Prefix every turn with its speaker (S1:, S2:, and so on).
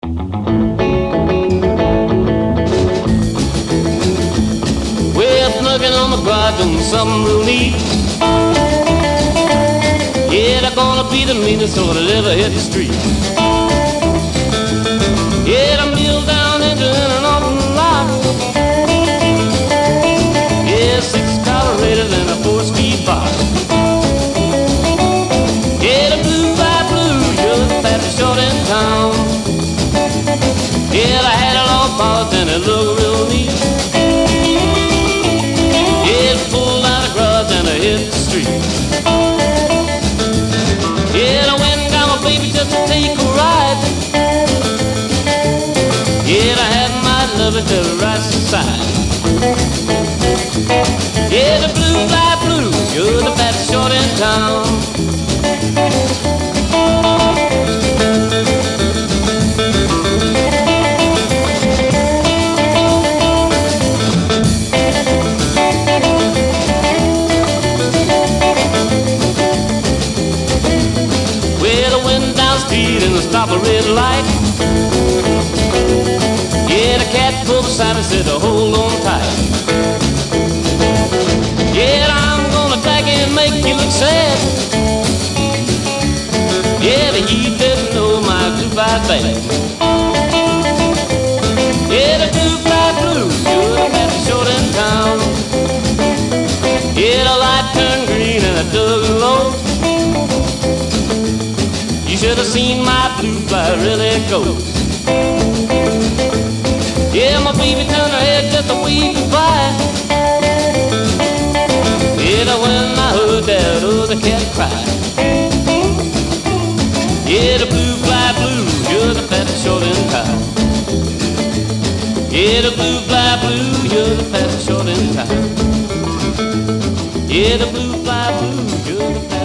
S1: Well, snugging on the garage doing something real neat. Yeah, they're gonna be the meanest sort that ever hit the street. Yeah, the mule down engine and an open lot. Yeah, 6 carburetors and a 4-speed box. Yeah, the blue by blue, you're the fastest short in town. Yeah, I had it all polished and it looked real neat. Yeah, it pulled out the garage and I hit the street. Yeah, I went and got my baby just to take a ride. Yeah, I had my lover to the right side. Yeah, the blue fly blue, you're the fastest short in town. Well, I went down the street and I stopped a red light. Yeah, the cat pulled aside and said, hold on tight. Yeah, I'm gonna tag you and make you look sad. Yeah, but he didn't know my blue fly bag. Yeah, the blue fly blue, you're the fastest short in town. Yeah, the light turned green and I dug low. You should have seen my blue fly really go. Yeah, my baby turned her head just a wee goodbye. Yeah, when I heard that other cat cry. Yeah, the blue fly blue, you're the fastest short in town. Yeah, the blue fly blue, you're the fastest short in town. Yeah, the blue fly blue, you're the fastest.